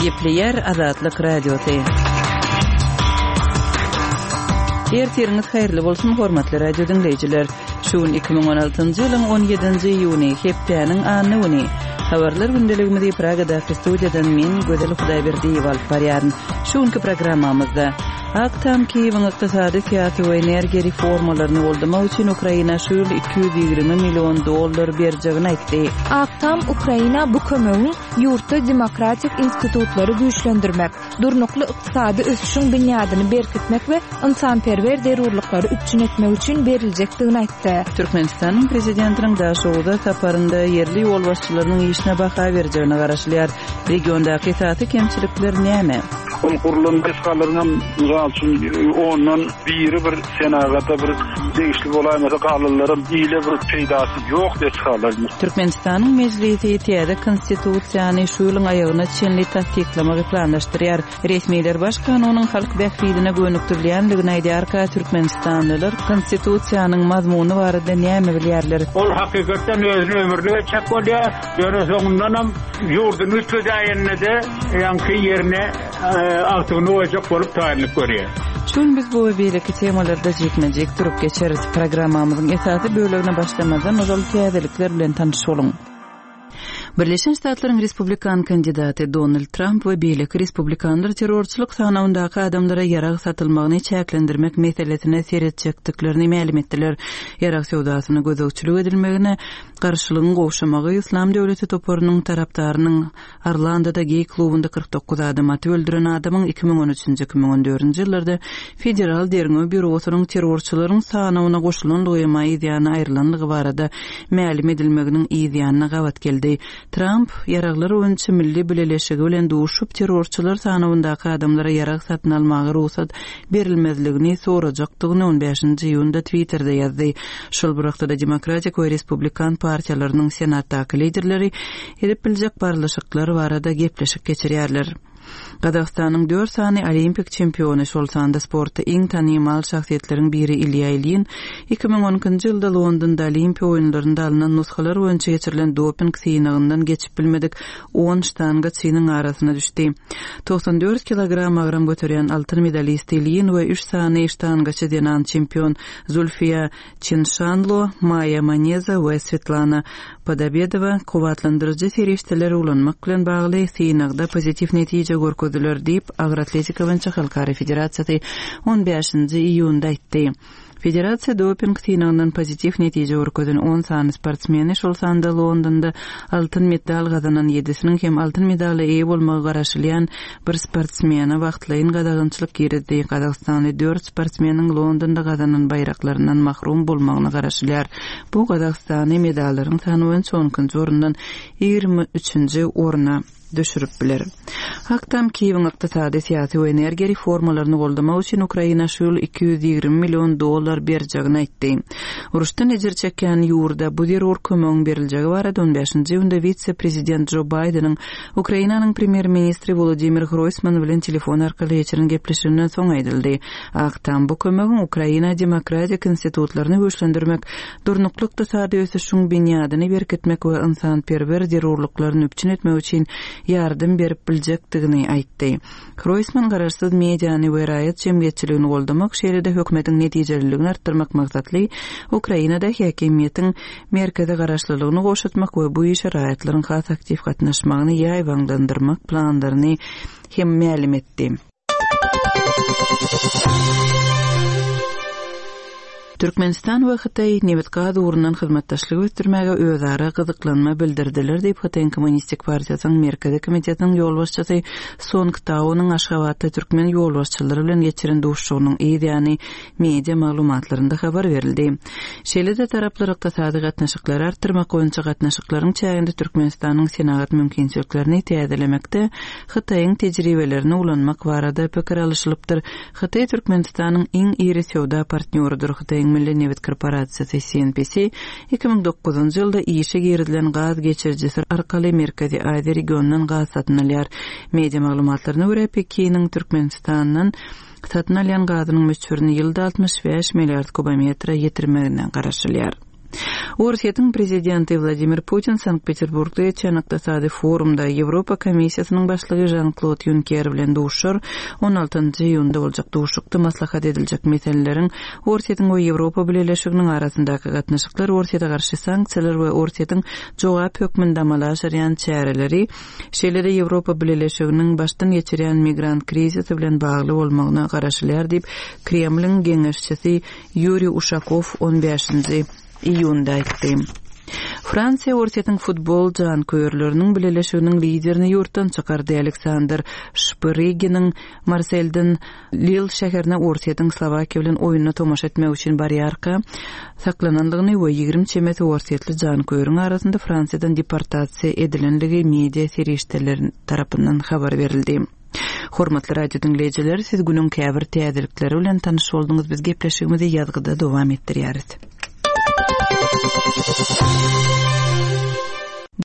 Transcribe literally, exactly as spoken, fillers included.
Gepleyer Azatlyk Radiosu. Ertiriniz hayırlı bolsun hormatly radio dinleyijiler. Şuun iki ming on altynjy ýylyň on ýedinji iýuny hepdeniň anyny. Habarlar gündeligimizi Pragada studiýadan men Gözel Hudaýberdiýew alyp barýaryn. Şuňky programmamyzda Aktam Kiýewiň ykdysady syýasy we energiýa reformalaryny boldamak üçin Ukraina şol iki yüz ýygrimi million dollar berjeğini aýtdy. Aktam Ukraina bu kömegi ýurtda demokratik institutlary güýçlendirmek, durnukly ykdysady ösüşiň binýadyny berkitmek we insanperwer derurlyklary üçin etmek üçin berilejekdigini aýtdy. Türkmenistanyň prezidentiniň daşowda saparynda yerli ýol başçylarynyň işine baha berjeğini garaşlýar. Regiondaky saty kemçilikler näme? Ol kurulun başkalarının üçün ondan biri bir senagata bir değişiklik olaýmasa galylarym ýyle bir peýdasy ýok deshalar. Türkmenistanyň mejlisi ýetýärde konstitusiýany şu ýylyň aýagyna çenli tasdiklamagy planlaşdyrýar. Resmiler baş kanunyň halk bähridine gönükdirilýänligini aýdýar ka Türkmenistanlylar konstitusiýanyň mazmuny barada näme bilýärler? Ol hakykatdan özüni ömürlige çek bolýar. Ýöne soňundan hem ýurdun üçüdäýinde ýanky ýerine altyny ojak bolup taýinlik görýär. Şol biz bu we belki temalarda jekmejek durup geçeriz. Programmamyzyň esasy bölegine başlamadan ozal täzelikler bilen tanışylyň. Birleşen Ştatlaryň Respublikan kandidaty Donald Trump we beýleki respublikanlar terrorçylyk sanawndaky adamlara ýarag satylmagyny çäklendirmek meselesine seretjekdiklerini ma'lum etdiler. Ýarag sowdasyny gözegçilik edilmegine garşylygyny gowşamagy İslam döwleti toparynyň tarapdarynyň Arlandoda gey klubunda kırk dokuz adam aty öldüren adamyň iki ming on üçinji iki ming on dördünji ýyllarda federal derňe bürosynyň terrorçylaryň sanawyna goşulan doýamagy ýa-ni aýrylanlygy barada ma'lum edilmeginiň ýa-ni gawat geldi. Trump yaraglar öňçe milli bileleşigi bilen duşup terrorçylar sanawyndaky adamlara yarag satyn almagy ruhsat berilmezligini sorajakdygyny on beşinji iýunda Twitterda ýazdy. Şol wagtda Demokratik we Respublikan partiýalarynyň senatdaky liderleri edip biljek barlaşyklary barada gepleşik geçirýärler. Qazaqstanyň dört sany olimpik çempiony şol sanda sportda iň tanymal şahsiýetleriň biri Ilya Ilyin iki ming onunçy ýylda Londonda Olimpiýa oýunlarynda alynan nusxalar boýunça geçirilen doping syňagyndan geçip bilmedik on ştanga çynyň arasyna düşdi. doksan dört kilogram agram götüren altyn medalist Ilyin we üç sany ştangaçy denan çempion Zulfiya Chinshanlo, Maya Maneza we Svetlana Podabedova kuwatlandyrjy serişdeler ulanmak bilen bagly syňagda pozitiv netije görkezdiler diýip Agratletika boýunça Halkara Federatsiýasy on beşinji iýunda aýtdy. Federatsiýa doping syňagyndan pozitiv netije görkezden on sany sportmeni şol sanda Londonda altyn medal gazanan yedisiniň hem altyn medaly eýe bolmagy garaşylýan bir sportmeni wagtlaryň gadagynçylyk girdi. Qazaqstanly dört sportmeniň Londonda gazanan baýraklaryndan mahrum bolmagyny garaşylýar. Bu Qazaqstany medallaryň sany boýunça onunçy orundan ýygrimi üçinji oruna düşürüp biler. Aktam Kiýewiň ykdysady syýasy we energiýa reformalaryny boldamak üçin Ukraina şol iki yüz ýygrimi million dollar berjeğini aýtdy. Uruşdan ejir çeken ýurda bu derur kömegi beriljegi barada on beşinji iýunda vitse-prezident Joe Biden'ň Ukrainanyň premier ministri Volodymyr Groysman bilen telefon arkaly geçiren gepleşiginiň soň aýdyldy. Aktam bu kömegiň Ukraina demokratik institutlaryny güýçlendirmek, durnukly ykdysady ösüşiň binýadyny berkitmek we insanperwer derurlyklaryny üçin etmek üçin ýardym berip biljekdigini aýtdy. Groysman garaşsyz mediany we raýat jemgyýetçiligini goldamak, şeýle-de hökümetiň netijelerligini artdyrmak maksatly Ukrainada häkimiýetiň merkeze garaşlylygyny goşutmak we bu işe raýatlaryň has aktiv gatnaşmagyny ýaýwanglandyrmak planlaryny hem ma'lum etdi. Türkmenistan we Hytaý Nebetgaz urundan hyzmatdaşlyk ötürmäge özara gyzyklanma bildirdiler diýip Hytaýyň Kommunistik partiýasynyň merkezi komitetiniň ýol başçysy Song Taonyň Aşgabatda türkmen ýol başçylary bilen geçiren duşşugynyň ýa-ni media maglumatlarynda habar berildi. Şeýle-de taraplar ykdysady gatnaşyklary artdyrmak boýunça gatnaşyklaryň çäginde Türkmenistanyň senat mümkinçiliklerini täzelemekde Hytaýyň tejribelerini ulanmak barada pikir alışylypdyr. Hytaý Türkmenistanyň iň iri sowda partneridir. Hytaýyň Milli Neft Korporasiýasy C N P C iki ming dokuzunçy ýylda işe girilen gaz geçirjisi arkaly Merkezi Aziýa regionundan gaz satyn alýar. Media maglumatlaryna görä Pekiniň Türkmenistanyň satyn alýan gazynyň möçberini ýylda altmış beş milliard kubometra ýetirmeginden garaşylýar. Orsiýetiň prezidenti Vladimir Putin Sankt-Peterburgda geçen ykdysady forumda Ýewropa Komissiýasynyň başlygy Jean-Claude Juncker bilen duşur. on altynjy iýunda boljak duşukda maslahat ediljek meseleleriň Orsiýetiň we Ýewropa Birleşiginiň arasyndaky gatnaşyklar, Orsiýeta garşy sanksiýalar we Orsiýetiň jogap hökmünde amala aşyrýan çäreleri, şeýle-de Ýewropa Birleşiginiň başdan geçirýän migrant krizisi bilen bagly bolmagyna garaşylýar diýip Kremliň geňeşçisi Yuriy Uşakov on beşinji iýunda aýtdy. Fransiýa Orsiýetiň futbol janköýerleriniň Birleşiginiň liderini ýurtdan çykardy. Alexander Şpyriginiň Marselden Lille şäherine Orsiýetiň Slovakiýa bilen oýunyna tomaşa etmek üçin barýarka saklananlygyny we ýigirme çemet Orsiýetli janköýeriň arasynda Fransiýadan deportasiýa edilenligi media serişdeleri tarapyndan habar berildi. Hormatly radio dinleýijiler, siz günüň käbir täzelikleri bilen tanyş boldyňyz. Biz gepleşigimizi ýazgyda dowam etdirýäris.